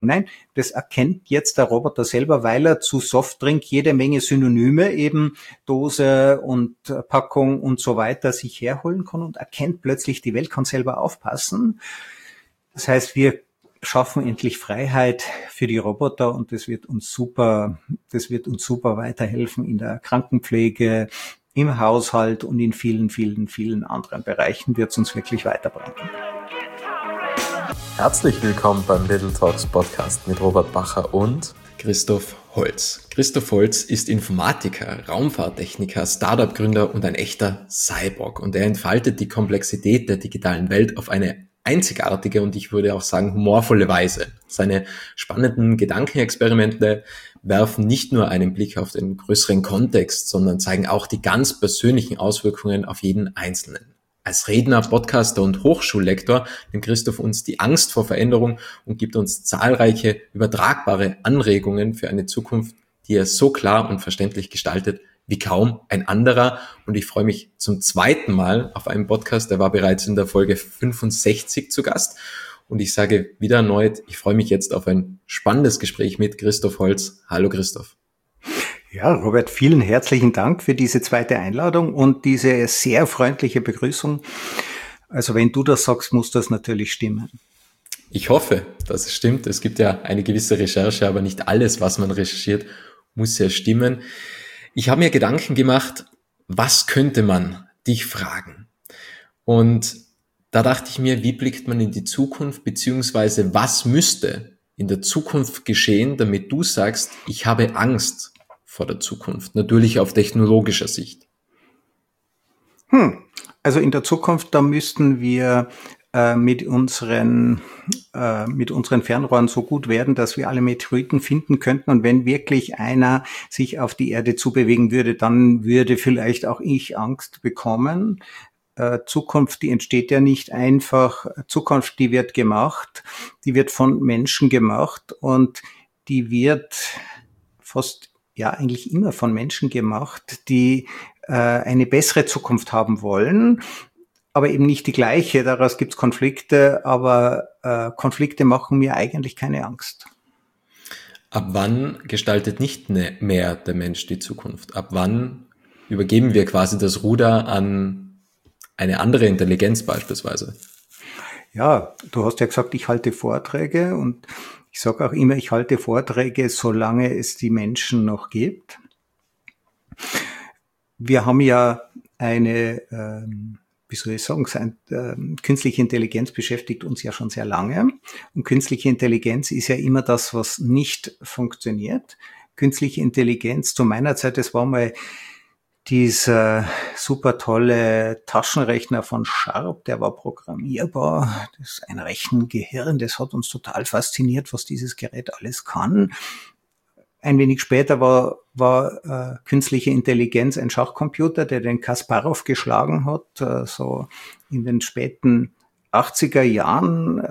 Nein, das erkennt jetzt der Roboter selber, weil er zu Softdrink jede Menge Synonyme, eben Dose und Packung und so weiter, sich herholen kann und erkennt plötzlich, die Welt kann selber aufpassen. Das heißt, wir schaffen endlich Freiheit für die Roboter und das wird uns super weiterhelfen in der Krankenpflege, im Haushalt und in vielen, vielen, vielen anderen Bereichen wird es uns wirklich weiterbringen. Herzlich willkommen beim Little Talks Podcast mit Robert Bacher und Christoph Holz. Christoph Holz ist Informatiker, Raumfahrttechniker, Startup-Gründer und ein echter Cyborg. Und er entfaltet die Komplexität der digitalen Welt auf eine einzigartige und ich würde auch sagen humorvolle Weise. Seine spannenden Gedankenexperimente werfen nicht nur einen Blick auf den größeren Kontext, sondern zeigen auch die ganz persönlichen Auswirkungen auf jeden Einzelnen. Als Redner, Podcaster und Hochschullektor nimmt Christoph uns die Angst vor Veränderung und gibt uns zahlreiche übertragbare Anregungen für eine Zukunft, die er so klar und verständlich gestaltet wie kaum ein anderer. Und ich freue mich zum zweiten Mal auf einen Podcast. Der war bereits in der Folge 65 zu Gast. Und ich sage wieder erneut, ich freue mich jetzt auf ein spannendes Gespräch mit Christoph Holz. Hallo Christoph. Ja, Robert, vielen herzlichen Dank für diese zweite Einladung und diese sehr freundliche Begrüßung. Also wenn du das sagst, muss das natürlich stimmen. Ich hoffe, dass es stimmt. Es gibt ja eine gewisse Recherche, aber nicht alles, was man recherchiert, muss ja stimmen. Ich habe mir Gedanken gemacht, was könnte man dich fragen? Und da dachte ich mir, wie blickt man in die Zukunft, beziehungsweise was müsste in der Zukunft geschehen, damit du sagst, ich habe Angst vor der Zukunft, natürlich auf technologischer Sicht. Also in der Zukunft, da müssten wir mit unseren Fernrohren so gut werden, dass wir alle Meteoriten finden könnten. Und wenn wirklich einer sich auf die Erde zubewegen würde, dann würde vielleicht auch ich Angst bekommen. Zukunft, die entsteht ja nicht einfach. Zukunft, die wird gemacht, die wird von Menschen gemacht und die wird eigentlich immer von Menschen gemacht, die eine bessere Zukunft haben wollen, aber eben nicht die gleiche. Daraus gibt es Konflikte, aber Konflikte machen mir eigentlich keine Angst. Ab wann gestaltet nicht mehr der Mensch die Zukunft? Ab wann übergeben wir quasi das Ruder an eine andere Intelligenz beispielsweise? Ja, du hast ja gesagt, ich halte Vorträge und ich sage auch immer, ich halte Vorträge, solange es die Menschen noch gibt. Wir haben ja eine, künstliche Intelligenz beschäftigt uns ja schon sehr lange. Und künstliche Intelligenz ist ja immer das, was nicht funktioniert. Künstliche Intelligenz, zu meiner Zeit, das war mal dieser super tolle Taschenrechner von Sharp, der war programmierbar. Das ist ein Rechengehirn, das hat uns total fasziniert, was dieses Gerät alles kann. Ein wenig später war künstliche Intelligenz ein Schachcomputer, der den Kasparov geschlagen hat, so in den späten 80er Jahren.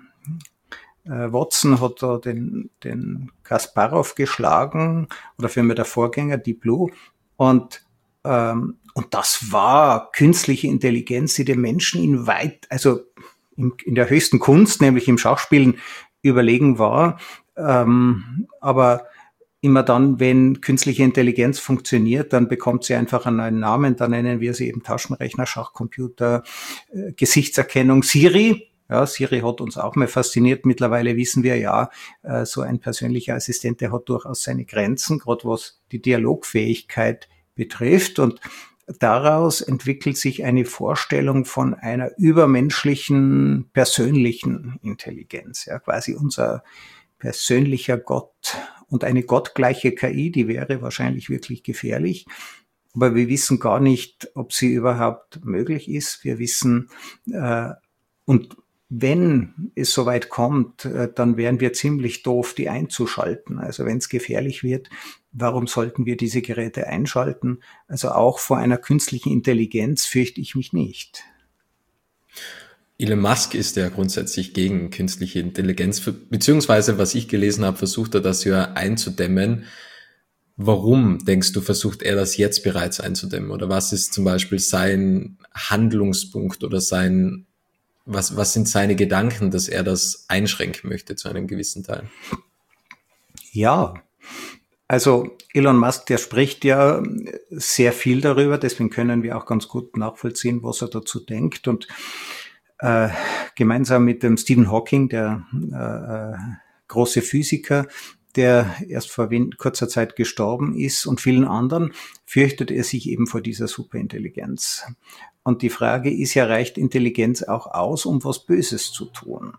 Watson hat da den Kasparov geschlagen, oder vielmehr der Vorgänger, Deep Blue. Und das war künstliche Intelligenz, die dem Menschen in der höchsten Kunst, nämlich im Schachspielen, überlegen war. Aber immer dann, wenn künstliche Intelligenz funktioniert, dann bekommt sie einfach einen neuen Namen. Dann nennen wir sie eben Taschenrechner, Schachcomputer, Gesichtserkennung, Siri. Ja, Siri hat uns auch mal fasziniert. Mittlerweile wissen wir ja, so ein persönlicher Assistent, der hat durchaus seine Grenzen, gerade was die Dialogfähigkeit betrifft. Und daraus entwickelt sich eine Vorstellung von einer übermenschlichen, persönlichen Intelligenz. Ja, quasi unser persönlicher Gott. Und eine gottgleiche KI, die wäre wahrscheinlich wirklich gefährlich. Aber wir wissen gar nicht, ob sie überhaupt möglich ist. Wir wissen, und wenn es soweit kommt, dann wären wir ziemlich doof, die einzuschalten. Also wenn es gefährlich wird, warum sollten wir diese Geräte einschalten? Also auch vor einer künstlichen Intelligenz fürchte ich mich nicht. Elon Musk ist ja grundsätzlich gegen künstliche Intelligenz, beziehungsweise, was ich gelesen habe, versucht er das ja einzudämmen. Warum, denkst du, versucht er das jetzt bereits einzudämmen? Oder was ist zum Beispiel sein Handlungspunkt oder Was sind seine Gedanken, dass er das einschränken möchte zu einem gewissen Teil? Ja, also Elon Musk, der spricht ja sehr viel darüber, deswegen können wir auch ganz gut nachvollziehen, was er dazu denkt. Und gemeinsam mit dem Stephen Hawking, der große Physiker, der erst vor kurzer Zeit gestorben ist, und vielen anderen, fürchtet er sich eben vor dieser Superintelligenz. Und die Frage ist ja, reicht Intelligenz auch aus, um was Böses zu tun?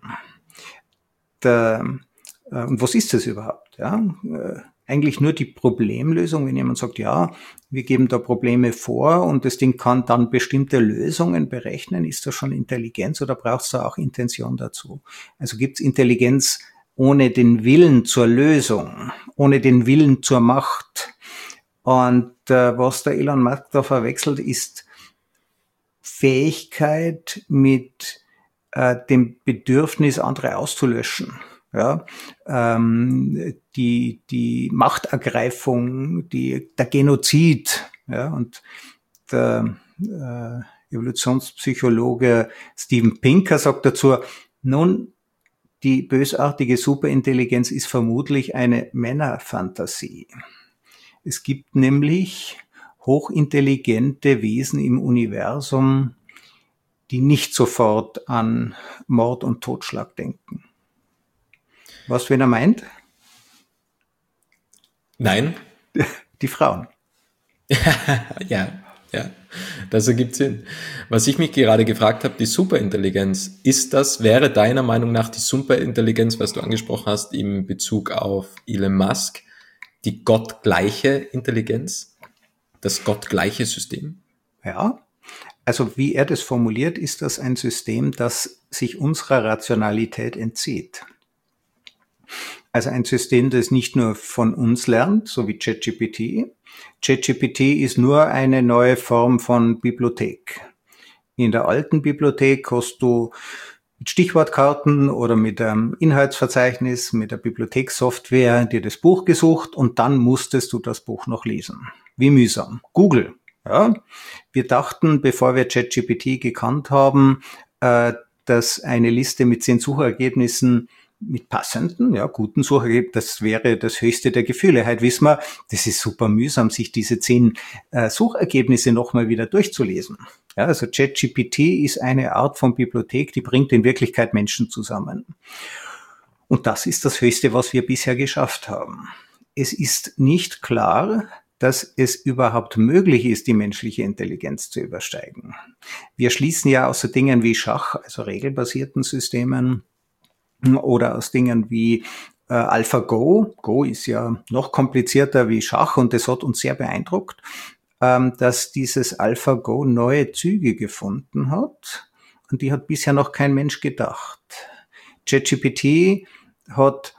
Und was ist das überhaupt? Ja? Eigentlich nur die Problemlösung, wenn jemand sagt, ja, wir geben da Probleme vor und das Ding kann dann bestimmte Lösungen berechnen, ist das schon Intelligenz oder braucht es da auch Intention dazu? Also gibt es Intelligenz ohne den Willen zur Lösung, ohne den Willen zur Macht? Und was der Elon Musk da verwechselt, ist Fähigkeit mit dem Bedürfnis, andere auszulöschen. Ja, die Machtergreifung, der Genozid, ja, und der Evolutionspsychologe Steven Pinker sagt dazu, nun, die bösartige Superintelligenz ist vermutlich eine Männerfantasie. Es gibt nämlich hochintelligente Wesen im Universum, die nicht sofort an Mord und Totschlag denken. Was, wen er meint? Nein. Die Frauen. Ja, das ergibt Sinn. Was ich mich gerade gefragt habe, die Superintelligenz, wäre deiner Meinung nach die Superintelligenz, was du angesprochen hast, in Bezug auf Elon Musk, die gottgleiche Intelligenz? Das gottgleiche System? Ja, also wie er das formuliert, ist das ein System, das sich unserer Rationalität entzieht. Also ein System, das nicht nur von uns lernt, so wie ChatGPT. ChatGPT ist nur eine neue Form von Bibliothek. In der alten Bibliothek hast du mit Stichwortkarten oder mit einem Inhaltsverzeichnis, mit der Bibliothekssoftware dir das Buch gesucht und dann musstest du das Buch noch lesen. Wie mühsam. Google. Ja. Wir dachten, bevor wir ChatGPT gekannt haben, dass eine Liste mit 10 Suchergebnissen mit passenden, ja, guten Suchergebnissen, das wäre das höchste der Gefühle. Heute wissen wir, das ist super mühsam, sich diese 10 Suchergebnisse nochmal wieder durchzulesen. Ja, also ChatGPT ist eine Art von Bibliothek, die bringt in Wirklichkeit Menschen zusammen. Und das ist das Höchste, was wir bisher geschafft haben. Es ist nicht klar, dass es überhaupt möglich ist, die menschliche Intelligenz zu übersteigen. Wir schließen ja aus so Dingen wie Schach, also regelbasierten Systemen, oder aus Dingen wie AlphaGo. Go ist ja noch komplizierter wie Schach und das hat uns sehr beeindruckt, dass dieses AlphaGo neue Züge gefunden hat und die hat bisher noch kein Mensch gedacht. ChatGPT hat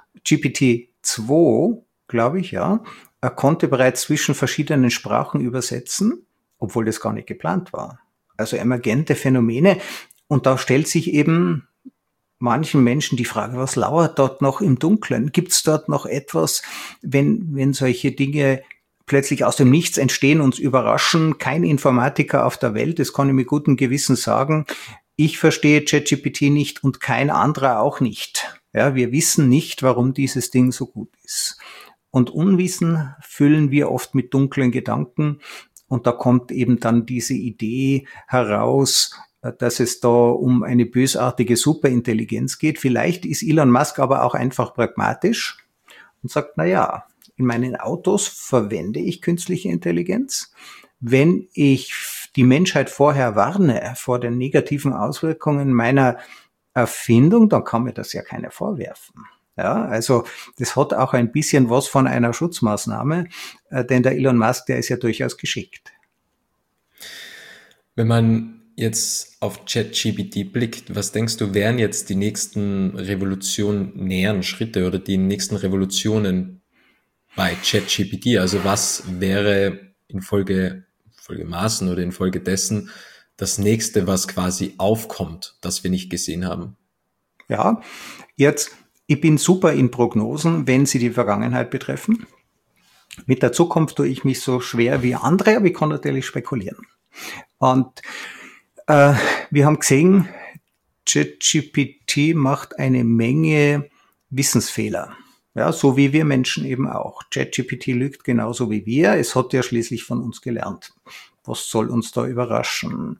GPT-2, glaube ich, ja, er konnte bereits zwischen verschiedenen Sprachen übersetzen, obwohl das gar nicht geplant war. Also emergente Phänomene. Und da stellt sich eben manchen Menschen die Frage, was lauert dort noch im Dunkeln? Gibt es dort noch etwas, wenn solche Dinge plötzlich aus dem Nichts entstehen, uns überraschen? Kein Informatiker auf der Welt, das kann ich mit gutem Gewissen sagen. Ich verstehe ChatGPT nicht und kein anderer auch nicht. Ja, wir wissen nicht, warum dieses Ding so gut ist. Und Unwissen füllen wir oft mit dunklen Gedanken. Und da kommt eben dann diese Idee heraus, dass es da um eine bösartige Superintelligenz geht. Vielleicht ist Elon Musk aber auch einfach pragmatisch und sagt, na ja, in meinen Autos verwende ich künstliche Intelligenz. Wenn ich die Menschheit vorher warne vor den negativen Auswirkungen meiner Erfindung, dann kann mir das ja keiner vorwerfen. Ja, also das hat auch ein bisschen was von einer Schutzmaßnahme, denn der Elon Musk, der ist ja durchaus geschickt. Wenn man jetzt auf ChatGPT blickt, was denkst du, wären jetzt die nächsten revolutionären Schritte oder die nächsten Revolutionen bei ChatGPT? Also was wäre folgemaßen oder infolgedessen das nächste, was quasi aufkommt, das wir nicht gesehen haben? Ja, ich bin super in Prognosen, wenn sie die Vergangenheit betreffen. Mit der Zukunft tue ich mich so schwer wie andere, aber ich kann natürlich spekulieren. Und wir haben gesehen, ChatGPT macht eine Menge Wissensfehler. Ja, so wie wir Menschen eben auch. ChatGPT lügt genauso wie wir. Es hat ja schließlich von uns gelernt. Was soll uns da überraschen?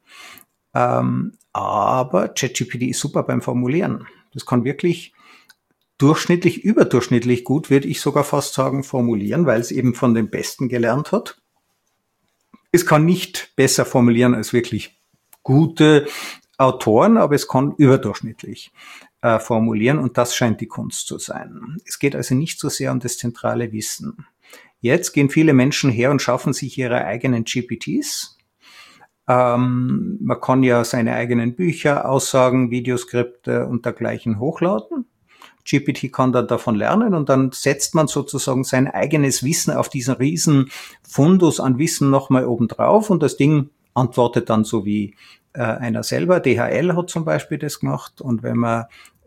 Aber ChatGPT ist super beim Formulieren. Das kann wirklich durchschnittlich, überdurchschnittlich gut, würde ich sogar fast sagen, formulieren, weil es eben von den Besten gelernt hat. Es kann nicht besser formulieren als wirklich gute Autoren, aber es kann überdurchschnittlich formulieren und das scheint die Kunst zu sein. Es geht also nicht so sehr um das zentrale Wissen. Jetzt gehen viele Menschen her und schaffen sich ihre eigenen GPTs. Man kann ja seine eigenen Bücher, Aussagen, Videoskripte und dergleichen hochladen. GPT kann dann davon lernen und dann setzt man sozusagen sein eigenes Wissen auf diesen riesen Fundus an Wissen nochmal oben drauf und das Ding antwortet dann so wie einer selber. DHL hat zum Beispiel das gemacht und wenn man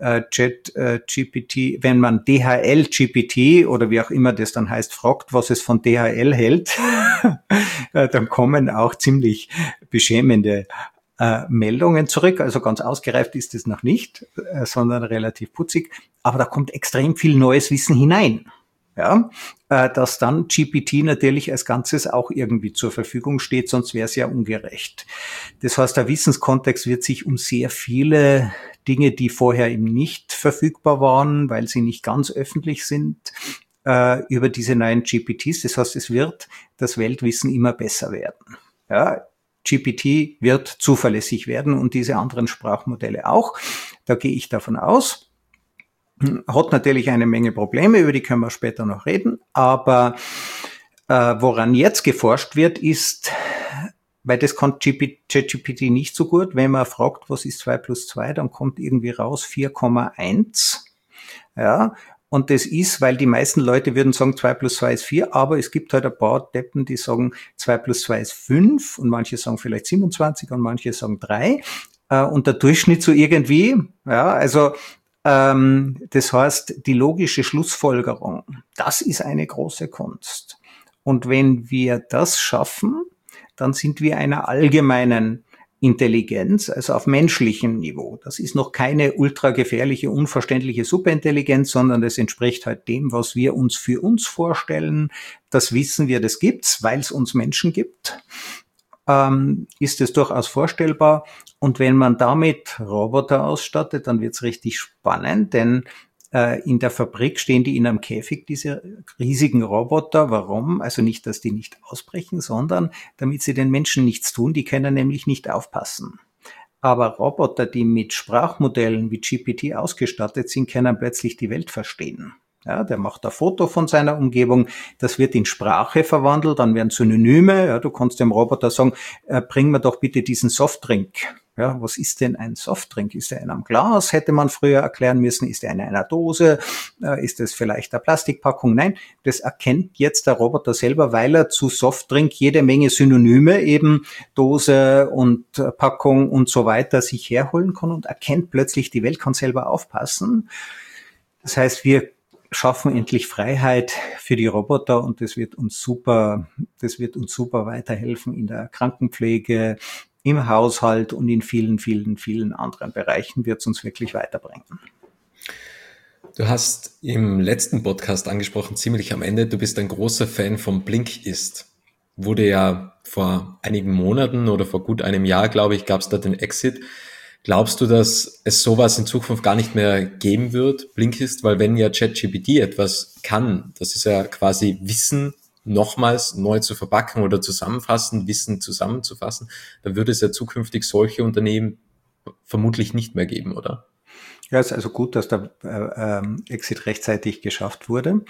wenn man DHL-GPT oder wie auch immer das dann heißt, fragt, was es von DHL hält, dann kommen auch ziemlich beschämende Meldungen zurück. Also ganz ausgereift ist es noch nicht, sondern relativ putzig. Aber da kommt extrem viel neues Wissen hinein. Ja, dass dann GPT natürlich als Ganzes auch irgendwie zur Verfügung steht, sonst wäre es ja ungerecht. Das heißt, der Wissenskontext wird sich um sehr viele Dinge, die vorher eben nicht verfügbar waren, weil sie nicht ganz öffentlich sind, über diese neuen GPTs. Das heißt, es wird das Weltwissen immer besser werden. Ja, GPT wird zuverlässig werden und diese anderen Sprachmodelle auch. Da gehe ich davon aus. Hat natürlich eine Menge Probleme, über die können wir später noch reden, aber woran jetzt geforscht wird, ist, weil das kann ChatGPT nicht so gut, wenn man fragt, was ist 2 plus 2, dann kommt irgendwie raus 4,1. Ja, und das ist, weil die meisten Leute würden sagen, 2 plus 2 ist 4, aber es gibt halt ein paar Deppen, die sagen, 2 plus 2 ist 5 und manche sagen vielleicht 27 und manche sagen 3 und der Durchschnitt so irgendwie, ja, also das heißt, die logische Schlussfolgerung, das ist eine große Kunst. Und wenn wir das schaffen, dann sind wir einer allgemeinen Intelligenz, also auf menschlichem Niveau. Das ist noch keine ultra gefährliche, unverständliche Superintelligenz, sondern das entspricht halt dem, was wir uns für uns vorstellen. Das wissen wir, das gibt's, weil es uns Menschen gibt. Ist es durchaus vorstellbar. Und wenn man damit Roboter ausstattet, dann wird's richtig spannend, denn in der Fabrik stehen die in einem Käfig, diese riesigen Roboter. Warum? Also nicht, dass die nicht ausbrechen, sondern damit sie den Menschen nichts tun. Die können nämlich nicht aufpassen. Aber Roboter, die mit Sprachmodellen wie GPT ausgestattet sind, können plötzlich die Welt verstehen. Ja, der macht ein Foto von seiner Umgebung, das wird in Sprache verwandelt, dann werden Synonyme, ja, du kannst dem Roboter sagen, bring mir doch bitte diesen Softdrink. Ja, was ist denn ein Softdrink? Ist er in einem Glas? Hätte man früher erklären müssen. Ist er in einer Dose? Ist es vielleicht eine Plastikpackung? Nein, das erkennt jetzt der Roboter selber, weil er zu Softdrink jede Menge Synonyme, eben Dose und Packung und so weiter, sich herholen kann und erkennt plötzlich, die Welt kann selber aufpassen. Das heißt, wir schaffen endlich Freiheit für die Roboter und das wird uns super weiterhelfen in der Krankenpflege, im Haushalt und in vielen, vielen, vielen anderen Bereichen wird es uns wirklich weiterbringen. Du hast im letzten Podcast angesprochen, ziemlich am Ende, du bist ein großer Fan von Blinkist. Wurde ja vor einigen Monaten oder vor gut einem Jahr, glaube ich, gab es da den Exit. Glaubst du, dass es sowas in Zukunft gar nicht mehr geben wird, Blinkist? Weil wenn ja ChatGPT etwas kann, das ist ja quasi Wissen nochmals neu zu verpacken oder zusammenfassen, Wissen zusammenzufassen, dann würde es ja zukünftig solche Unternehmen vermutlich nicht mehr geben, oder? Ja, es ist also gut, dass der Exit rechtzeitig geschafft wurde.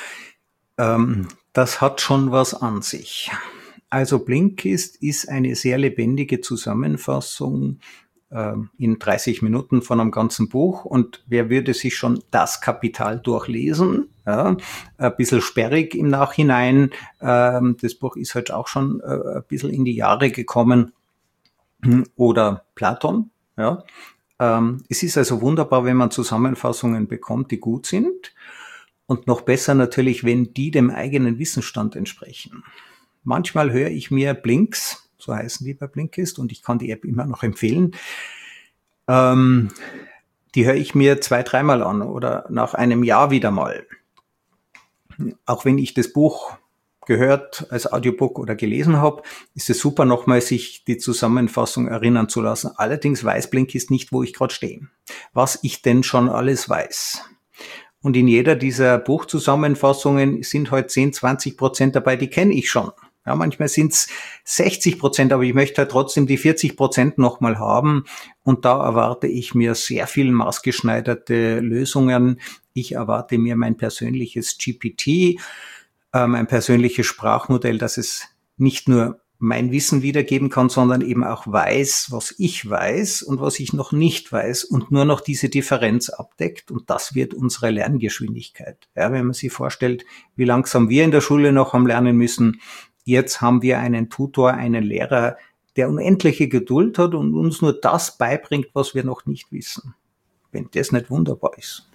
Das hat schon was an sich. Also Blinkist ist eine sehr lebendige Zusammenfassung in 30 Minuten von einem ganzen Buch und wer würde sich schon das Kapital durchlesen? Ja, ein bisschen sperrig im Nachhinein. Das Buch ist halt auch schon ein bisschen in die Jahre gekommen. Oder Platon. Ja. Es ist also wunderbar, wenn man Zusammenfassungen bekommt, die gut sind. Und noch besser natürlich, wenn die dem eigenen Wissensstand entsprechen. Manchmal höre ich mir Blinks, so heißen die bei Blinkist, und ich kann die App immer noch empfehlen, Die höre ich mir 2-3 Mal an oder nach einem Jahr wieder mal. Auch wenn ich das Buch gehört als Audiobook oder gelesen habe, ist es super, nochmal sich die Zusammenfassung erinnern zu lassen. Allerdings weiß Blinkist nicht, wo ich gerade stehe, was ich denn schon alles weiß. Und in jeder dieser Buchzusammenfassungen sind halt 10-20% dabei, die kenne ich schon. Ja, manchmal sind es 60%, aber ich möchte halt trotzdem die 40% nochmal haben. Und da erwarte ich mir sehr viel maßgeschneiderte Lösungen. Ich erwarte mir mein persönliches GPT, ein persönliches Sprachmodell, das es nicht nur mein Wissen wiedergeben kann, sondern eben auch weiß, was ich weiß und was ich noch nicht weiß und nur noch diese Differenz abdeckt. Und das wird unsere Lerngeschwindigkeit. Ja, wenn man sich vorstellt, wie langsam wir in der Schule noch am Lernen müssen. Jetzt haben wir einen Tutor, einen Lehrer, der unendliche Geduld hat und uns nur das beibringt, was wir noch nicht wissen. Wenn das nicht wunderbar ist.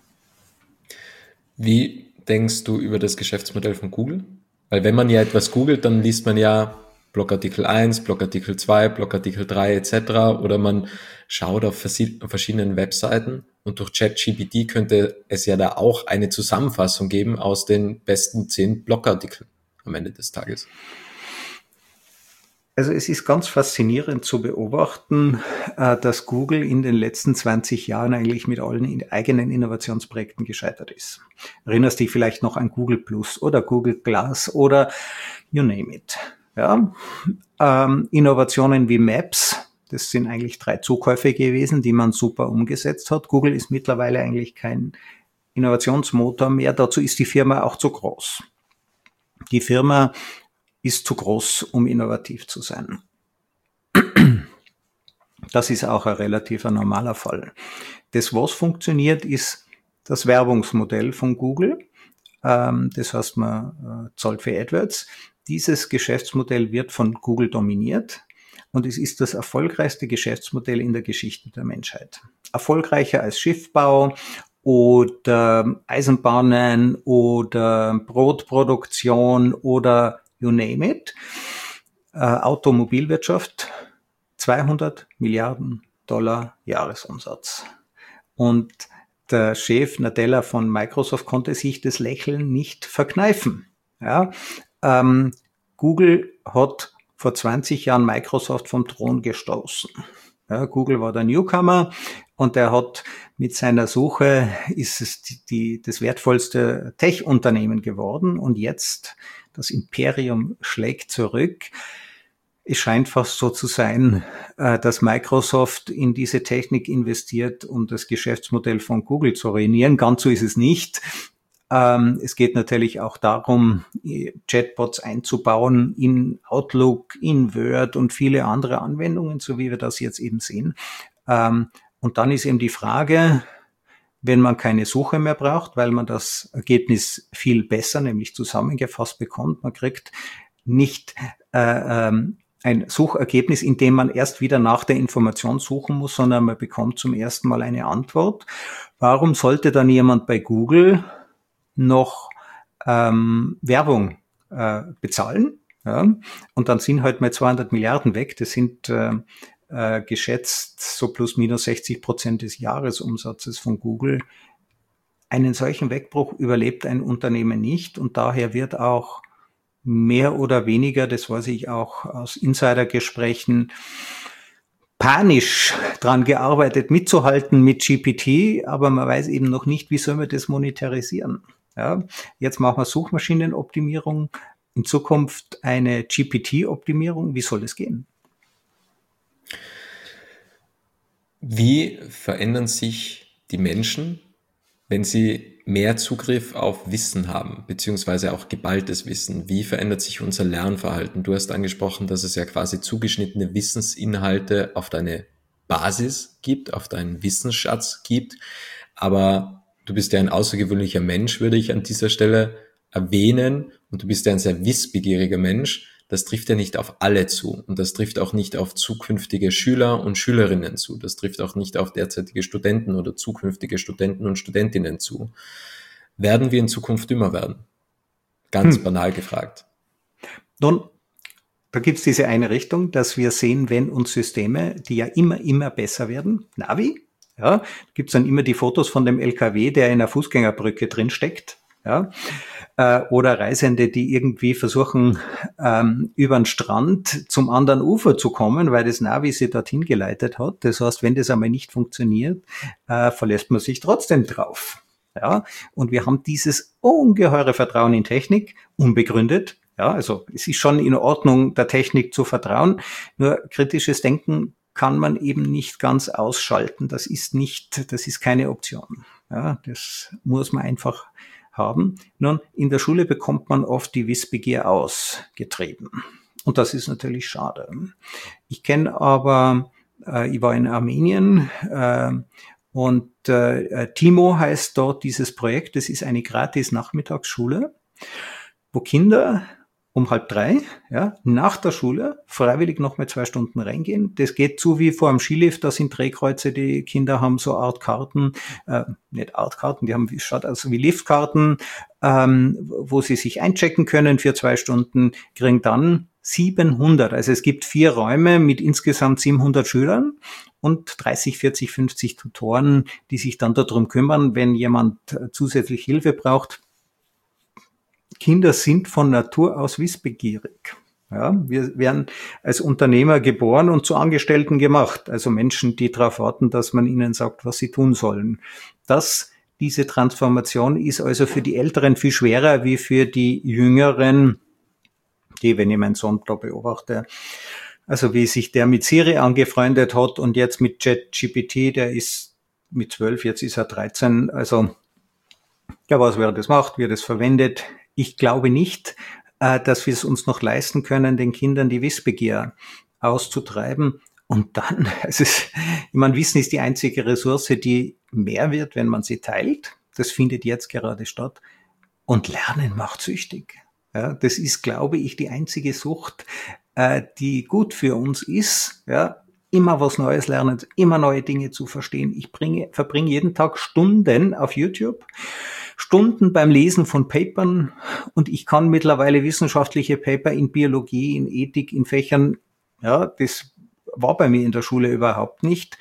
Wie denkst du über das Geschäftsmodell von Google? Weil wenn man ja etwas googelt, dann liest man ja Blogartikel 1, Blogartikel 2, Blogartikel 3 etc. Oder man schaut auf verschiedenen Webseiten und durch ChatGPT könnte es ja da auch eine Zusammenfassung geben aus den besten 10 Blogartikeln am Ende des Tages. Also es ist ganz faszinierend zu beobachten, dass Google in den letzten 20 Jahren eigentlich mit allen eigenen Innovationsprojekten gescheitert ist. Erinnerst dich vielleicht noch an Google Plus oder Google Glass oder you name it. Ja? Innovationen wie Maps, das sind eigentlich 3 Zukäufe gewesen, die man super umgesetzt hat. Google ist mittlerweile eigentlich kein Innovationsmotor mehr, dazu ist die Firma auch zu groß. Die Firma ist zu groß, um innovativ zu sein. Das ist auch ein relativer normaler Fall. Das, was funktioniert, ist das Werbungsmodell von Google. Das heißt, man zahlt für AdWords. Dieses Geschäftsmodell wird von Google dominiert und es ist das erfolgreichste Geschäftsmodell in der Geschichte der Menschheit. Erfolgreicher als Schiffbau oder Eisenbahnen oder Brotproduktion oder you name it. Automobilwirtschaft, 200 Milliarden Dollar Jahresumsatz. Und der Chef Nadella von Microsoft konnte sich das Lächeln nicht verkneifen. Ja, Google hat vor 20 Jahren Microsoft vom Thron gestoßen. Ja, Google war der Newcomer und er hat mit seiner Suche ist es das wertvollste Tech-Unternehmen geworden und jetzt das Imperium schlägt zurück. Es scheint fast so zu sein, dass Microsoft in diese Technik investiert, um das Geschäftsmodell von Google zu ruinieren. Ganz so ist es nicht. Es geht natürlich auch darum, Chatbots einzubauen in Outlook, in Word und viele andere Anwendungen, so wie wir das jetzt eben sehen. Und dann ist eben die Frage, wenn man keine Suche mehr braucht, weil man das Ergebnis viel besser, nämlich zusammengefasst bekommt. Man kriegt nicht ein Suchergebnis, in dem man erst wieder nach der Information suchen muss, sondern man bekommt zum ersten Mal eine Antwort. Warum sollte dann jemand bei Google noch Werbung bezahlen? Ja? Und dann sind halt mal 200 Milliarden weg. Das sind geschätzt so plus minus 60% des Jahresumsatzes von Google. Einen solchen Wegbruch überlebt ein Unternehmen nicht und daher wird auch mehr oder weniger, das weiß ich auch aus Insidergesprächen, panisch dran gearbeitet, mitzuhalten mit GPT, aber man weiß eben noch nicht, wie soll man das monetarisieren. Ja, jetzt machen wir Suchmaschinenoptimierung, in Zukunft eine GPT-Optimierung. Wie soll das gehen? Wie verändern sich die Menschen, wenn sie mehr Zugriff auf Wissen haben, beziehungsweise auch geballtes Wissen? Wie verändert sich unser Lernverhalten? Du hast angesprochen, dass es ja quasi zugeschnittene Wissensinhalte auf deine Basis gibt, auf deinen Wissensschatz gibt. Aber du bist ja ein außergewöhnlicher Mensch, würde ich an dieser Stelle erwähnen. Und du bist ja ein sehr wissbegieriger Mensch. Das trifft ja nicht auf alle zu und das trifft auch nicht auf zukünftige Schüler und Schülerinnen zu. Das trifft auch nicht auf derzeitige Studenten oder zukünftige Studenten und Studentinnen zu. Werden wir in Zukunft dümmer werden? Ganz banal gefragt. Nun, Da gibt's diese eine Richtung, dass wir sehen, wenn uns Systeme, die ja immer besser werden, Navi, ja, gibt's dann immer die Fotos von dem LKW, der in einer Fußgängerbrücke drin steckt, ja, oder Reisende, die irgendwie versuchen, über den Strand zum anderen Ufer zu kommen, weil das Navi sie dorthin geleitet hat. Das heißt, wenn das einmal nicht funktioniert, verlässt man sich trotzdem drauf. Ja, und wir haben dieses ungeheure Vertrauen in Technik, unbegründet. Ja, also es ist schon in Ordnung, der Technik zu vertrauen. Nur kritisches Denken kann man eben nicht ganz ausschalten. Das ist keine Option. Ja, das muss man einfach haben. Nun, in der Schule bekommt man oft die Wissbegier ausgetrieben. Und das ist natürlich schade. Ich kenne aber, ich war in Armenien, und Timo heißt dort dieses Projekt. Das ist eine gratis Nachmittagsschule, wo Kinder um 2:30, ja, nach der Schule freiwillig noch mal 2 Stunden reingehen. Das geht so wie vor einem Skilift, da sind Drehkreuze, die Kinder haben so Artkarten, nicht Artkarten, die haben schaut also wie Liftkarten, wo sie sich einchecken können für 2 Stunden, kriegen dann 700, also es gibt 4 Räume mit insgesamt 700 Schülern und 30, 40, 50 Tutoren, die sich dann darum kümmern, wenn jemand zusätzlich Hilfe braucht. Kinder sind von Natur aus wissbegierig. Ja, wir werden als Unternehmer geboren und zu Angestellten gemacht. Also Menschen, die darauf warten, dass man ihnen sagt, was sie tun sollen. Diese Transformation ist also für die Älteren viel schwerer wie für die Jüngeren, die, wenn ich meinen Sohn da beobachte, also wie sich der mit Siri angefreundet hat und jetzt mit ChatGPT, der ist mit 12, jetzt ist er 13, also ja, was wer das macht, wie er das verwendet. Ich glaube nicht, dass wir es uns noch leisten können, den Kindern die Wissbegier auszutreiben. Und dann, ich meine, Wissen ist die einzige Ressource, die mehr wird, wenn man sie teilt. Das findet jetzt gerade statt. Und Lernen macht süchtig. Ja, das ist, glaube ich, die einzige Sucht, die gut für uns ist. Ja, immer was Neues lernen, immer neue Dinge zu verstehen. Ich verbringe jeden Tag Stunden auf YouTube, Stunden beim Lesen von Papern, und ich kann mittlerweile wissenschaftliche Paper in Biologie, in Ethik, in Fächern, ja, das war bei mir in der Schule überhaupt nicht,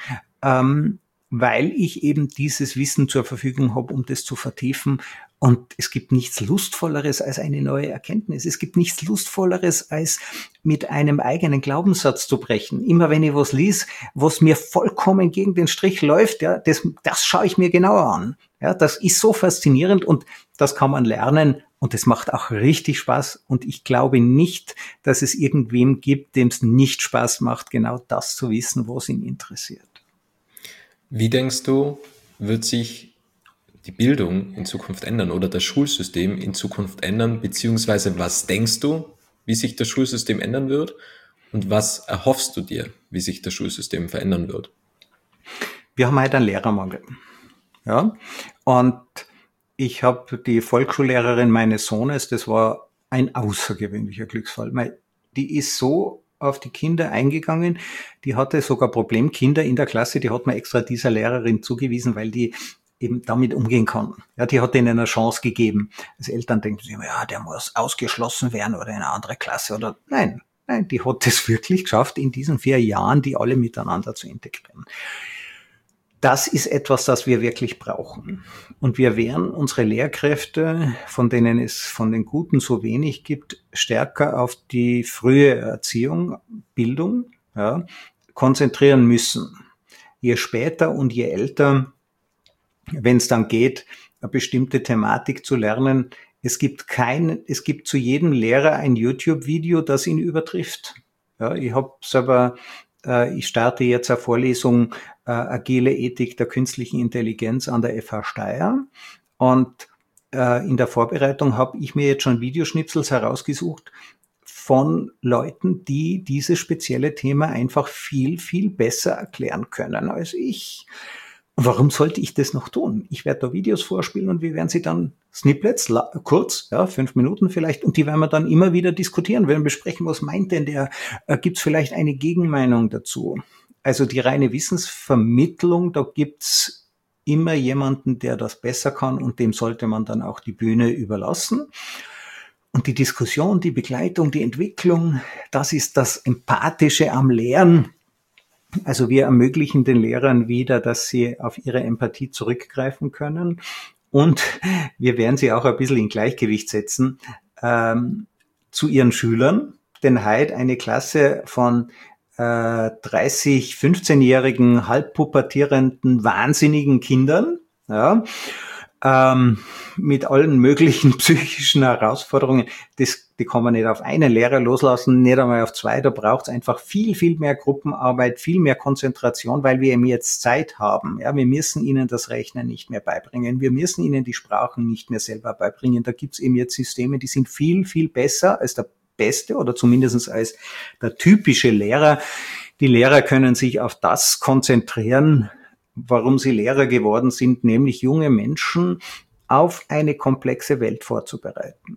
weil ich eben dieses Wissen zur Verfügung habe, um das zu vertiefen. Und es gibt nichts Lustvolleres als eine neue Erkenntnis. Es gibt nichts Lustvolleres, als mit einem eigenen Glaubenssatz zu brechen. Immer wenn ich was lese, was mir vollkommen gegen den Strich läuft, ja, das schaue ich mir genauer an. Ja, das ist so faszinierend und das kann man lernen und das macht auch richtig Spaß. Und ich glaube nicht, dass es irgendwem gibt, dem es nicht Spaß macht, genau das zu wissen, was ihn interessiert. Wie denkst du, wird sich die Bildung in Zukunft ändern oder das Schulsystem in Zukunft ändern, beziehungsweise was denkst du, wie sich das Schulsystem ändern wird und was erhoffst du dir, wie sich das Schulsystem verändern wird? Wir haben heute einen Lehrermangel. Ja, und ich habe die Volksschullehrerin meines Sohnes, das war ein außergewöhnlicher Glücksfall. Die ist so auf die Kinder eingegangen, die hatte sogar Problemkinder in der Klasse, die hat mir extra dieser Lehrerin zugewiesen, weil die eben damit umgehen kann. Ja, die hat ihnen eine Chance gegeben. Als Eltern denken sie immer, ja, der muss ausgeschlossen werden oder in eine andere Klasse oder nein, die hat es wirklich geschafft, in diesen 4 Jahren die alle miteinander zu integrieren. Das ist etwas, das wir wirklich brauchen. Und wir werden unsere Lehrkräfte, von denen es von den Guten so wenig gibt, stärker auf die frühe Erziehung, Bildung, ja, konzentrieren müssen. Je später und je älter, wenn es dann geht, eine bestimmte Thematik zu lernen, es gibt zu jedem Lehrer ein YouTube-Video, das ihn übertrifft. Ja, ich starte jetzt eine Vorlesung Agile Ethik der künstlichen Intelligenz an der FH Steyr. Und in der Vorbereitung habe ich mir jetzt schon Videoschnipsels herausgesucht von Leuten, die dieses spezielle Thema einfach viel, viel besser erklären können als ich. Warum sollte ich das noch tun? Ich werde da Videos vorspielen und wir werden sie dann Snippets, kurz, ja, 5 Minuten vielleicht, und die werden wir dann immer wieder diskutieren, werden besprechen, was meint denn der, gibt's vielleicht eine Gegenmeinung dazu? Also die reine Wissensvermittlung, da gibt's immer jemanden, der das besser kann und dem sollte man dann auch die Bühne überlassen. Und die Diskussion, die Begleitung, die Entwicklung, das ist das Empathische am Lehren. Also wir ermöglichen den Lehrern wieder, dass sie auf ihre Empathie zurückgreifen können. Und wir werden sie auch ein bisschen in Gleichgewicht setzen zu ihren Schülern. Denn heute eine Klasse von 30, 15-jährigen, halbpubertierenden, wahnsinnigen Kindern, ja, mit allen möglichen psychischen Herausforderungen, die kann man nicht auf einen Lehrer loslassen, nicht einmal auf zwei, da braucht es einfach viel, viel mehr Gruppenarbeit, viel mehr Konzentration, weil wir eben jetzt Zeit haben. Ja, wir müssen ihnen das Rechnen nicht mehr beibringen, wir müssen ihnen die Sprachen nicht mehr selber beibringen. Da gibt es eben jetzt Systeme, die sind viel, viel besser als der beste oder zumindest als der typische Lehrer. Die Lehrer können sich auf das konzentrieren, warum sie Lehrer geworden sind, nämlich junge Menschen auf eine komplexe Welt vorzubereiten.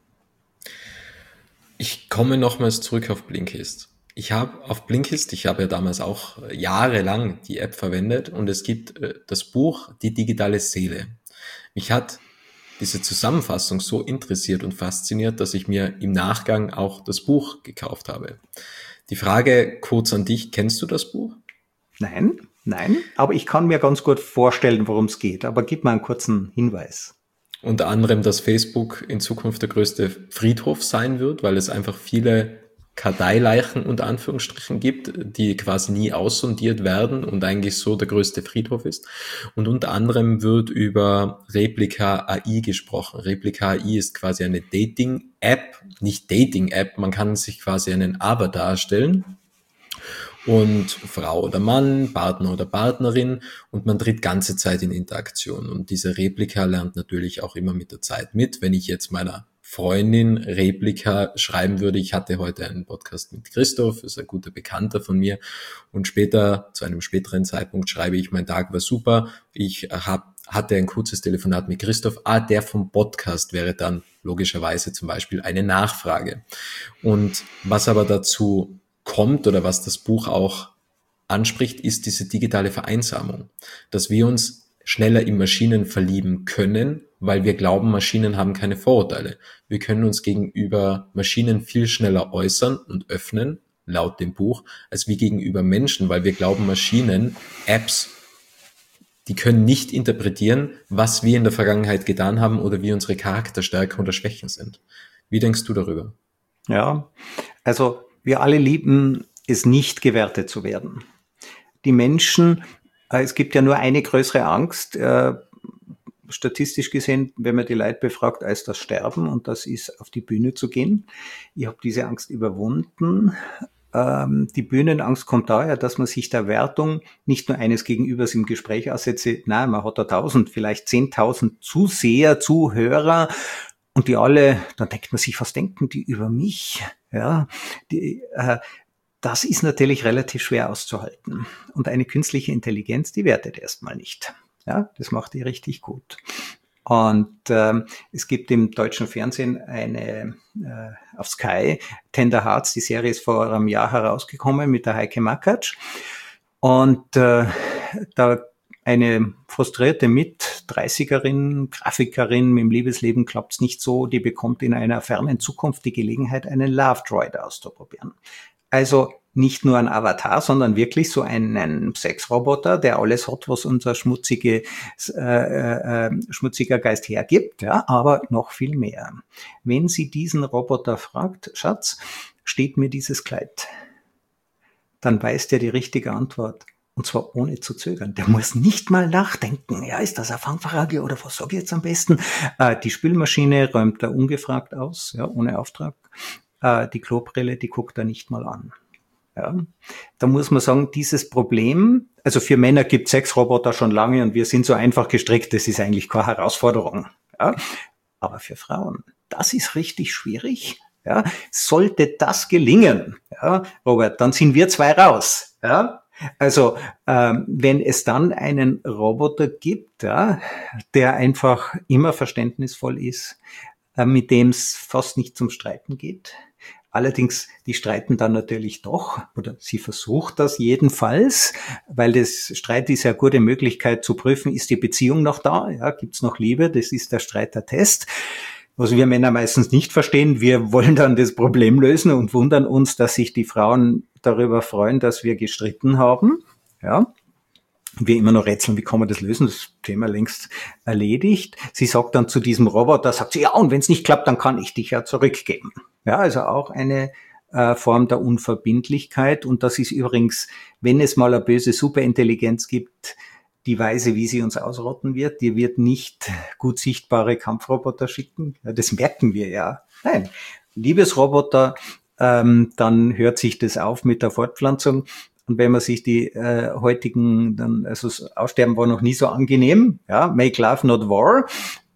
Ich komme nochmals zurück auf Blinkist. Ich habe ja damals auch jahrelang die App verwendet und es gibt das Buch Die digitale Seele. Mich hat diese Zusammenfassung so interessiert und fasziniert, dass ich mir im Nachgang auch das Buch gekauft habe. Die Frage kurz an dich, kennst du das Buch? Nein, aber ich kann mir ganz gut vorstellen, worum es geht. Aber gib mal einen kurzen Hinweis. Unter anderem, dass Facebook in Zukunft der größte Friedhof sein wird, weil es einfach viele Karteileichen unter Anführungsstrichen gibt, die quasi nie aussondiert werden und eigentlich so der größte Friedhof ist. Und unter anderem wird über Replika AI gesprochen. Replika AI ist quasi eine Dating-App, nicht Dating-App, man kann sich quasi einen Avatar erstellen und Frau oder Mann, Partner oder Partnerin und man tritt ganze Zeit in Interaktion. Und diese Replika lernt natürlich auch immer mit der Zeit mit. Wenn ich jetzt meiner Freundin Replika schreiben würde, ich hatte heute einen Podcast mit Christoph, ist ein guter Bekannter von mir und später, zu einem späteren Zeitpunkt schreibe ich, mein Tag war super, ich hatte ein kurzes Telefonat mit Christoph, der vom Podcast wäre dann logischerweise zum Beispiel eine Nachfrage. Und was aber dazu kommt oder was das Buch auch anspricht, ist diese digitale Vereinsamung, dass wir uns schneller in Maschinen verlieben können, weil wir glauben, Maschinen haben keine Vorurteile. Wir können uns gegenüber Maschinen viel schneller äußern und öffnen, laut dem Buch, als wie gegenüber Menschen, weil wir glauben, Maschinen, Apps, die können nicht interpretieren, was wir in der Vergangenheit getan haben oder wie unsere Charakterstärken oder Schwächen sind. Wie denkst du darüber? Ja, also wir alle lieben es nicht, gewertet zu werden. Die Menschen, es gibt ja nur eine größere Angst, statistisch gesehen, wenn man die Leute befragt, als das Sterben, und das ist, auf die Bühne zu gehen. Ich habe diese Angst überwunden. Die Bühnenangst kommt daher, dass man sich der Wertung nicht nur eines Gegenübers im Gespräch aussetzt, nein, man hat da 1000, vielleicht 10.000 Zuseher, Zuhörer, und die alle, dann denkt man sich, was denken die über mich? Ja, das ist natürlich relativ schwer auszuhalten. Und eine künstliche Intelligenz, die wertet erstmal nicht. Ja, das macht die richtig gut. Und es gibt im deutschen Fernsehen eine auf Sky, Tender Hearts, die Serie ist vor einem Jahr herausgekommen mit der Heike Makatsch. Und da eine frustrierte Mit-30erin, Grafikerin, mit dem Liebesleben klappt's nicht so, die bekommt in einer fernen Zukunft die Gelegenheit, einen Love Droid auszuprobieren. Also nicht nur ein Avatar, sondern wirklich so einen Sexroboter, der alles hat, was unser schmutziger Geist hergibt, ja, aber noch viel mehr. Wenn sie diesen Roboter fragt, Schatz, steht mir dieses Kleid? Dann weiß der die richtige Antwort. Und zwar ohne zu zögern. Der muss nicht mal nachdenken. Ja, ist das eine Fangfrage oder was sage ich jetzt am besten? Die Spülmaschine räumt er ungefragt aus, ja, ohne Auftrag. Die Klobrille, die guckt er nicht mal an. Ja, da muss man sagen, dieses Problem, also für Männer gibt es Sexroboter schon lange und wir sind so einfach gestrickt, das ist eigentlich keine Herausforderung. Ja, aber für Frauen, das ist richtig schwierig. Ja, sollte das gelingen, ja, Robert, dann sind wir zwei raus. Ja, also wenn es dann einen Roboter gibt, ja, der einfach immer verständnisvoll ist, mit dem es fast nicht zum Streiten geht. Allerdings, die streiten dann natürlich doch, oder sie versucht das jedenfalls, weil das Streit ist ja eine gute Möglichkeit zu prüfen, ist die Beziehung noch da, ja, gibt's noch Liebe, das ist der Streitertest. was wir Männer meistens nicht verstehen. Wir wollen dann das Problem lösen und wundern uns, dass sich die Frauen darüber freuen, dass wir gestritten haben. Ja. Wir immer noch rätseln, wie kann man das lösen? Das Thema längst erledigt. Sie sagt dann zu diesem Roboter, sagt sie, ja, und wenn es nicht klappt, dann kann ich dich ja zurückgeben. Ja, also auch eine Form der Unverbindlichkeit. Und das ist übrigens, wenn es mal eine böse Superintelligenz gibt, die Weise, wie sie uns ausrotten wird. Die wird nicht gut sichtbare Kampfroboter schicken. Ja, das merken wir ja. Nein, Liebesroboter, dann hört sich das auf mit der Fortpflanzung. Und wenn man sich die heutigen, dann, also das Aussterben war noch nie so angenehm, ja, make love not war.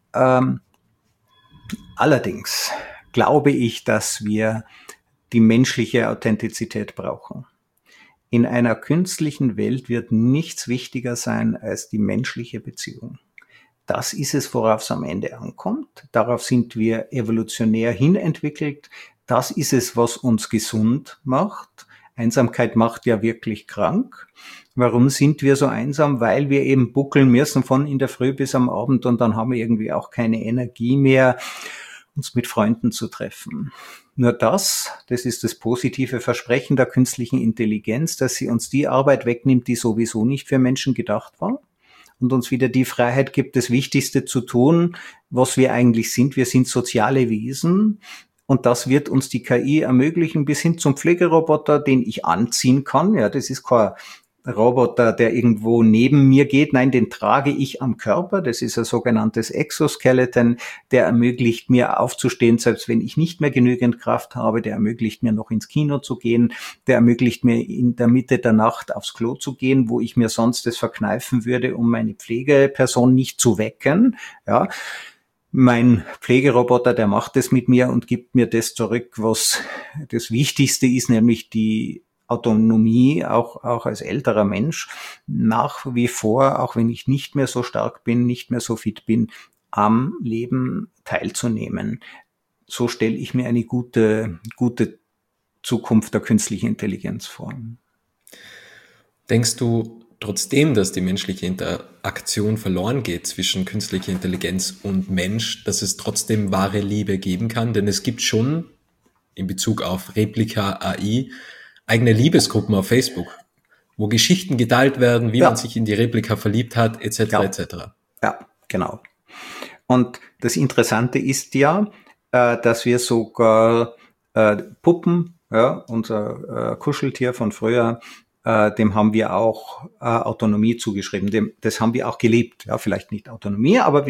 Allerdings glaube ich, dass wir die menschliche Authentizität brauchen. In einer künstlichen Welt wird nichts wichtiger sein als die menschliche Beziehung. Das ist es, worauf es am Ende ankommt. Darauf sind wir evolutionär hinentwickelt. Das ist es, was uns gesund macht. Einsamkeit macht ja wirklich krank. Warum sind wir so einsam? Weil wir eben buckeln müssen von in der Früh bis am Abend und dann haben wir irgendwie auch keine Energie mehr, uns mit Freunden zu treffen. Nur das ist das positive Versprechen der künstlichen Intelligenz, dass sie uns die Arbeit wegnimmt, die sowieso nicht für Menschen gedacht war und uns wieder die Freiheit gibt, das Wichtigste zu tun, was wir eigentlich sind. Wir sind soziale Wesen. Und das wird uns die KI ermöglichen, bis hin zum Pflegeroboter, den ich anziehen kann. Ja, das ist kein Roboter, der irgendwo neben mir geht. Nein, den trage ich am Körper. Das ist ein sogenanntes Exoskeleton. Der ermöglicht mir aufzustehen, selbst wenn ich nicht mehr genügend Kraft habe. Der ermöglicht mir noch ins Kino zu gehen. Der ermöglicht mir in der Mitte der Nacht aufs Klo zu gehen, wo ich mir sonst das verkneifen würde, um meine Pflegeperson nicht zu wecken. Ja. Mein Pflegeroboter, der macht es mit mir und gibt mir das zurück, was das Wichtigste ist, nämlich die Autonomie, auch als älterer Mensch, nach wie vor, auch wenn ich nicht mehr so stark bin, nicht mehr so fit bin, am Leben teilzunehmen. So stelle ich mir eine gute Zukunft der künstlichen Intelligenz vor. Denkst du, trotzdem, dass die menschliche Interaktion verloren geht zwischen künstlicher Intelligenz und Mensch, dass es trotzdem wahre Liebe geben kann? Denn es gibt schon in Bezug auf Replika AI eigene Liebesgruppen auf Facebook, wo Geschichten geteilt werden, wie man sich in die Replika verliebt hat, etc. etc. Ja, genau. Und das Interessante ist ja, dass wir sogar Puppen, ja, unser Kuscheltier von früher, dem haben wir auch Autonomie zugeschrieben. Das haben wir auch geliebt. Ja, vielleicht nicht Autonomie, aber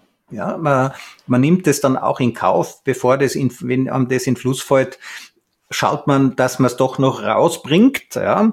man nimmt es dann auch in Kauf, bevor wenn einem das in Fluss fällt, schaut man, dass man es doch noch rausbringt. Ja.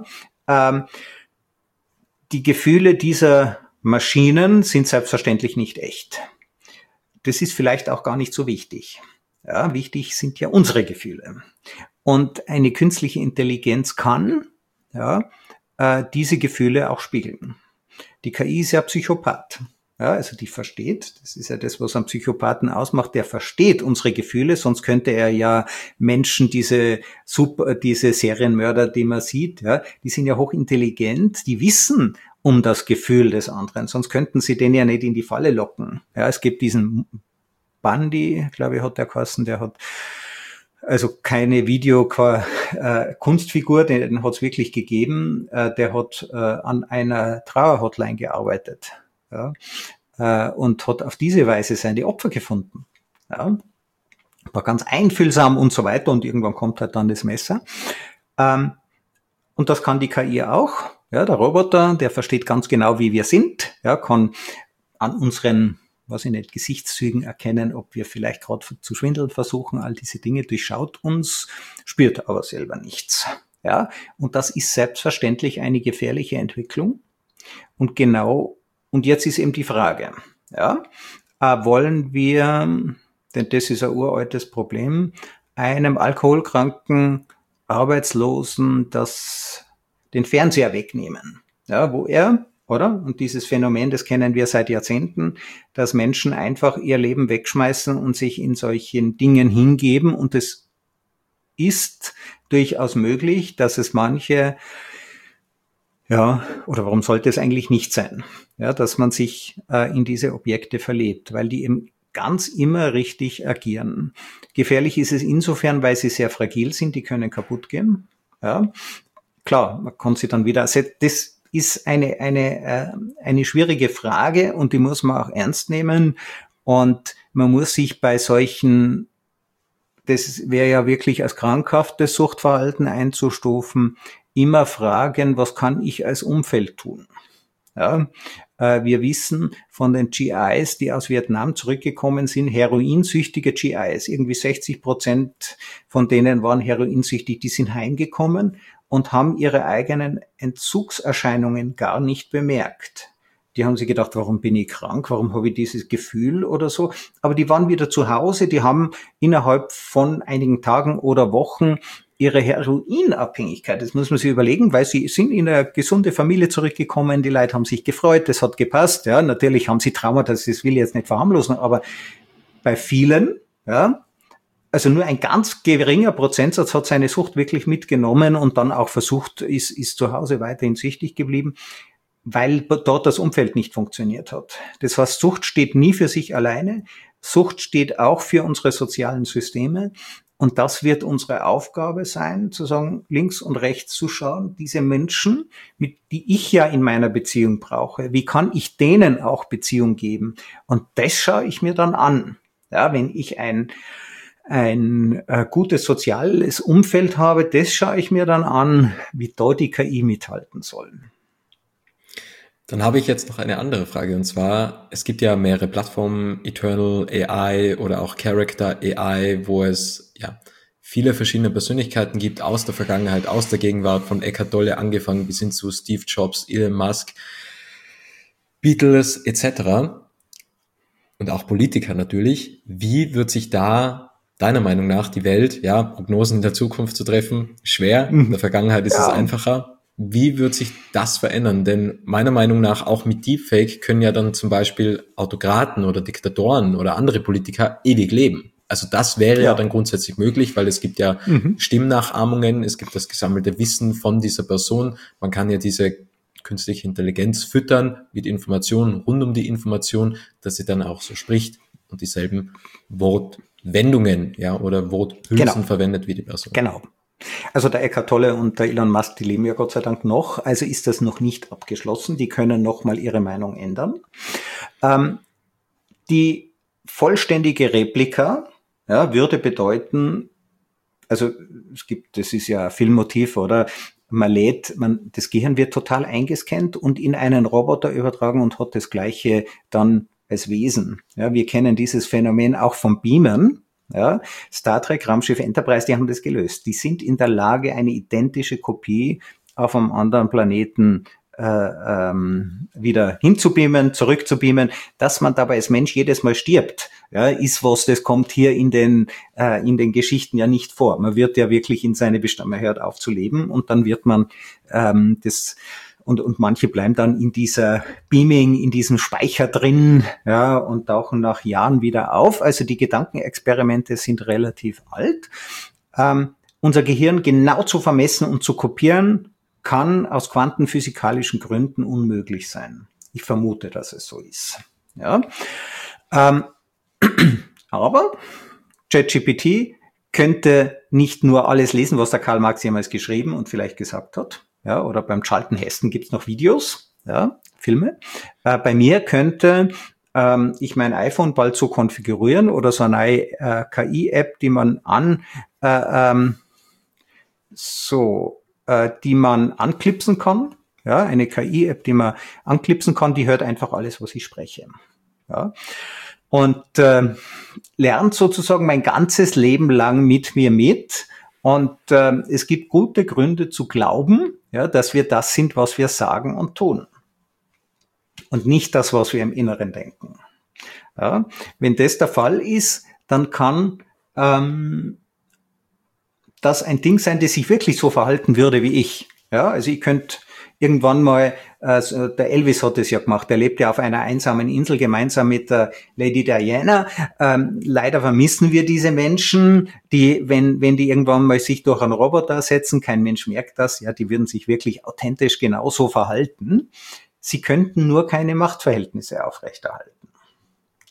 Die Gefühle dieser Maschinen sind selbstverständlich nicht echt. Das ist vielleicht auch gar nicht so wichtig. Ja, wichtig sind ja unsere Gefühle. Und eine künstliche Intelligenz kann diese Gefühle auch spiegeln. Die KI ist ja Psychopath. Ja, also die versteht, das ist ja das, was einen Psychopathen ausmacht, der versteht unsere Gefühle, sonst könnte er ja Menschen, diese Serienmörder, die man sieht, ja, die sind ja hochintelligent, die wissen um das Gefühl des anderen, sonst könnten sie den ja nicht in die Falle locken. Ja, es gibt diesen Bundy, glaube ich, hat der geheißen, der hat also keine Kunstfigur, den hat es wirklich gegeben. Der hat an einer Trauerhotline gearbeitet, ja, und hat auf diese Weise seine Opfer gefunden. Ja. War ganz einfühlsam und so weiter und irgendwann kommt halt dann das Messer. Und das kann die KI auch. Ja, der Roboter, der versteht ganz genau, wie wir sind, ja, kann an unseren Gesichtszügen erkennen, ob wir vielleicht gerade zu schwindeln versuchen, all diese Dinge, durchschaut uns, spürt aber selber nichts. Ja, und das ist selbstverständlich eine gefährliche Entwicklung. Und jetzt ist eben die Frage, ja, wollen wir, denn das ist ein uraltes Problem, einem alkoholkranken Arbeitslosen den Fernseher wegnehmen, ja, wo er, oder? Und dieses Phänomen, das kennen wir seit Jahrzehnten, dass Menschen einfach ihr Leben wegschmeißen und sich in solchen Dingen hingeben. Und es ist durchaus möglich, dass es manche, ja, oder warum sollte es eigentlich nicht sein, ja, dass man sich in diese Objekte verliebt, weil die eben ganz immer richtig agieren. Gefährlich ist es insofern, weil sie sehr fragil sind, die können kaputt gehen. Ja, klar, man kann sie dann wieder, also das ist eine schwierige Frage und die muss man auch ernst nehmen und man muss sich bei solchen, das wäre ja wirklich als krankhaftes Suchtverhalten einzustufen, immer fragen, was kann ich als Umfeld tun? Ja, wir wissen von den GIs, die aus Vietnam zurückgekommen sind, heroinsüchtige GIs, irgendwie 60% von denen waren heroinsüchtig, die sind heimgekommen und haben ihre eigenen Entzugserscheinungen gar nicht bemerkt. Die haben sich gedacht, warum bin ich krank, warum habe ich dieses Gefühl oder so. Aber die waren wieder zu Hause, die haben innerhalb von einigen Tagen oder Wochen ihre Heroinabhängigkeit, das muss man sich überlegen, weil sie sind in eine gesunde Familie zurückgekommen, die Leute haben sich gefreut, das hat gepasst, ja, natürlich haben sie Traumata, das will ich jetzt nicht verharmlosen, aber bei vielen, ja, also nur ein ganz geringer Prozentsatz hat seine Sucht wirklich mitgenommen und dann auch versucht, ist zu Hause weiterhin süchtig geblieben, weil dort das Umfeld nicht funktioniert hat. Das heißt, Sucht steht nie für sich alleine, Sucht steht auch für unsere sozialen Systeme. Und das wird unsere Aufgabe sein, zu sagen, links und rechts zu schauen, diese Menschen, die ich ja in meiner Beziehung brauche, wie kann ich denen auch Beziehung geben? Und das schaue ich mir dann an. Ja, wenn ich ein gutes soziales Umfeld habe, das schaue ich mir dann an, wie da die KI mithalten soll. Dann habe ich jetzt noch eine andere Frage, und zwar, es gibt ja mehrere Plattformen, Eternal AI oder auch Character AI, wo es ja viele verschiedene Persönlichkeiten gibt aus der Vergangenheit, aus der Gegenwart, von Eckhart Tolle angefangen bis hin zu Steve Jobs, Elon Musk, Beatles etc. und auch Politiker natürlich. Wie wird sich da deiner Meinung nach die Welt, ja, Prognosen in der Zukunft zu treffen, schwer, in der Vergangenheit ist es einfacher. Wie wird sich das verändern? Denn meiner Meinung nach auch mit Deepfake können ja dann zum Beispiel Autokraten oder Diktatoren oder andere Politiker ewig leben. Also das wäre ja dann grundsätzlich möglich, weil es gibt ja Stimmnachahmungen, es gibt das gesammelte Wissen von dieser Person. Man kann ja diese künstliche Intelligenz füttern mit Informationen rund um die Information, dass sie dann auch so spricht und dieselben Wortwendungen, ja, oder Worthülsen verwendet wie die Person. Genau. Also der Eckhart Tolle und der Elon Musk, die leben ja Gott sei Dank noch, also ist das noch nicht abgeschlossen, die können nochmal ihre Meinung ändern. Die vollständige Replika, ja, würde bedeuten, also das ist ja ein Filmmotiv, oder? Das Gehirn wird total eingescannt und in einen Roboter übertragen und hat das Gleiche dann als Wesen. Ja, wir kennen dieses Phänomen auch vom Beamen. Ja, Star Trek, Raumschiff Enterprise, die haben das gelöst. Die sind in der Lage, eine identische Kopie auf einem anderen Planeten wieder hinzubeamen, zurückzubeamen. Dass man dabei als Mensch jedes Mal stirbt, ja, ist was, das kommt hier in den Geschichten ja nicht vor. Man wird ja wirklich in seine man hört auf zu leben und dann wird man und manche bleiben dann in dieser Beaming, in diesem Speicher drin, ja, und tauchen nach Jahren wieder auf. Also die Gedankenexperimente sind relativ alt. Unser Gehirn genau zu vermessen und zu kopieren, kann aus quantenphysikalischen Gründen unmöglich sein. Ich vermute, dass es so ist. Ja. Aber ChatGPT könnte nicht nur alles lesen, was der Karl Marx jemals geschrieben und vielleicht gesagt hat. Ja, oder beim Charlton Heston gibt's noch Videos, ja, Filme. Bei mir könnte ich mein iPhone bald so konfigurieren oder so eine KI-App, die man die man anklipsen kann. Ja, eine KI-App, die man anklipsen kann, die hört einfach alles, was ich spreche. Ja. Und lernt sozusagen mein ganzes Leben lang mit mir mit. Und es gibt gute Gründe zu glauben, ja, dass wir das sind, was wir sagen und tun. Und nicht das, was wir im Inneren denken. Ja, wenn das der Fall ist, dann kann das ein Ding sein, das sich wirklich so verhalten würde wie ich. Ja, also ich könnte irgendwann mal, der Elvis hat es ja gemacht, der lebt ja auf einer einsamen Insel gemeinsam mit der Lady Diana. Leider vermissen wir diese Menschen, die, wenn die irgendwann mal sich durch einen Roboter setzen, kein Mensch merkt das, ja, die würden sich wirklich authentisch genauso verhalten. Sie könnten nur keine Machtverhältnisse aufrechterhalten.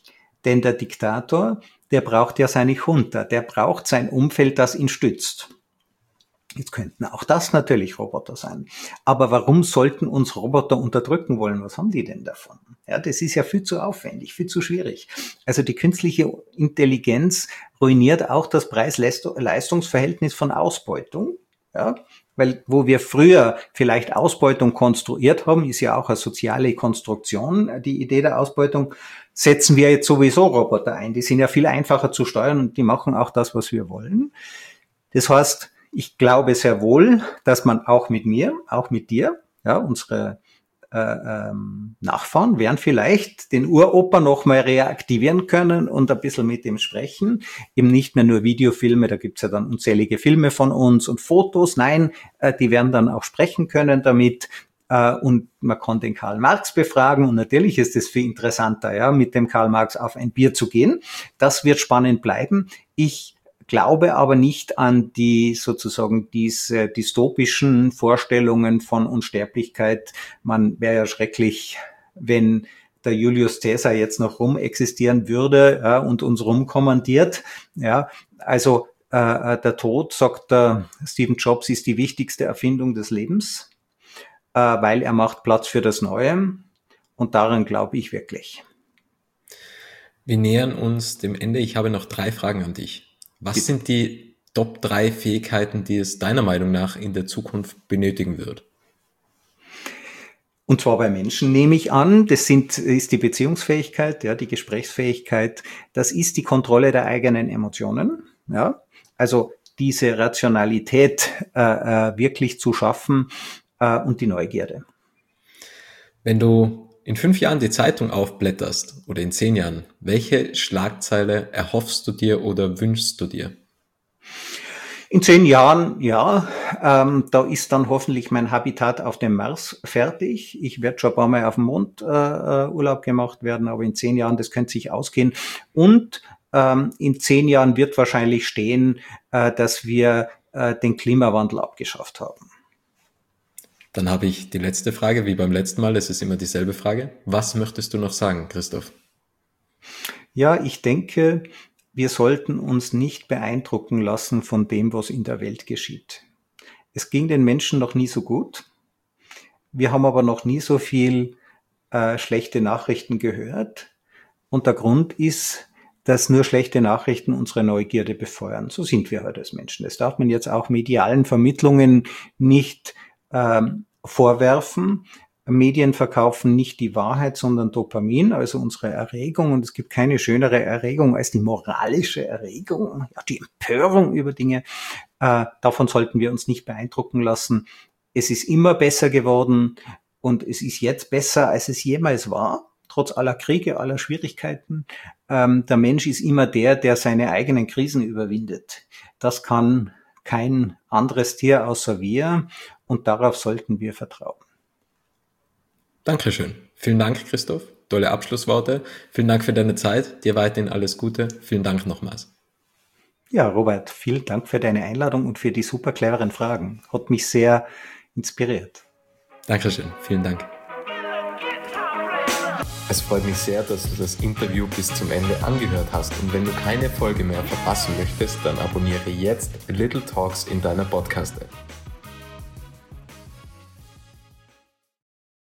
Denn der Diktator, der braucht ja seine Junta, der braucht sein Umfeld, das ihn stützt. Jetzt könnten auch das natürlich Roboter sein. Aber warum sollten uns Roboter unterdrücken wollen? Was haben die denn davon? Ja, das ist ja viel zu aufwendig, viel zu schwierig. Also die künstliche Intelligenz ruiniert auch das Preis-Leistungs-Verhältnis von Ausbeutung. Ja, weil wo wir früher vielleicht Ausbeutung konstruiert haben, ist ja auch eine soziale Konstruktion, die Idee der Ausbeutung, setzen wir jetzt sowieso Roboter ein. Die sind ja viel einfacher zu steuern und die machen auch das, was wir wollen. Das heißt, ich glaube sehr wohl, dass man auch mit mir, auch mit dir, ja, unsere Nachfahren werden vielleicht den Uropa nochmal reaktivieren können und ein bisschen mit ihm sprechen. Eben nicht mehr nur Videofilme, da gibt's ja dann unzählige Filme von uns und Fotos. Nein, die werden dann auch sprechen können damit. Und man kann den Karl Marx befragen und natürlich ist es viel interessanter, ja, mit dem Karl Marx auf ein Bier zu gehen. Das wird spannend bleiben. Ich glaube aber nicht an die sozusagen diese dystopischen Vorstellungen von Unsterblichkeit. Man wäre ja schrecklich, wenn der Julius Caesar jetzt noch rumexistieren würde, ja, und uns rumkommandiert. Ja, also der Tod, sagt der Steve Jobs, ist die wichtigste Erfindung des Lebens, weil er macht Platz für das Neue. Und daran glaube ich wirklich. Wir nähern uns dem Ende. Ich habe noch 3 Fragen an dich. Was sind die Top 3 Fähigkeiten, die es deiner Meinung nach in der Zukunft benötigen wird? Und zwar bei Menschen nehme ich an, das ist die Beziehungsfähigkeit, ja, die Gesprächsfähigkeit, das ist die Kontrolle der eigenen Emotionen, ja, also diese Rationalität wirklich zu schaffen und die Neugierde. Wenn du in 5 Jahren die Zeitung aufblätterst oder in 10 Jahren, welche Schlagzeile erhoffst du dir oder wünschst du dir? In 10 Jahren, ja, da ist dann hoffentlich mein Habitat auf dem Mars fertig. Ich werde schon ein paar Mal auf dem Mond Urlaub gemacht werden, aber in 10 Jahren, das könnte sich ausgehen. Und in 10 Jahren wird wahrscheinlich stehen, dass wir den Klimawandel abgeschafft haben. Dann habe ich die letzte Frage, wie beim letzten Mal, es ist immer dieselbe Frage. Was möchtest du noch sagen, Christoph? Ja, ich denke, wir sollten uns nicht beeindrucken lassen von dem, was in der Welt geschieht. Es ging den Menschen noch nie so gut. Wir haben aber noch nie so viel schlechte Nachrichten gehört. Und der Grund ist, dass nur schlechte Nachrichten unsere Neugierde befeuern. So sind wir halt als Menschen. Das darf man jetzt auch medialen Vermittlungen nicht vorwerfen. Medien verkaufen nicht die Wahrheit, sondern Dopamin, also unsere Erregung. Und es gibt keine schönere Erregung als die moralische Erregung, ja, die Empörung über Dinge. Davon sollten wir uns nicht beeindrucken lassen. Es ist immer besser geworden und es ist jetzt besser, als es jemals war, trotz aller Kriege, aller Schwierigkeiten. Der Mensch ist immer der seine eigenen Krisen überwindet. Das kann kein anderes Tier außer wir und darauf sollten wir vertrauen. Dankeschön. Vielen Dank, Christoph. Tolle Abschlussworte. Vielen Dank für deine Zeit. Dir weiterhin alles Gute. Vielen Dank nochmals. Ja, Robert, vielen Dank für deine Einladung und für die super cleveren Fragen. Hat mich sehr inspiriert. Dankeschön. Vielen Dank. Es freut mich sehr, dass du das Interview bis zum Ende angehört hast. Und wenn du keine Folge mehr verpassen möchtest, dann abonniere jetzt Little Talks in deiner Podcast-App.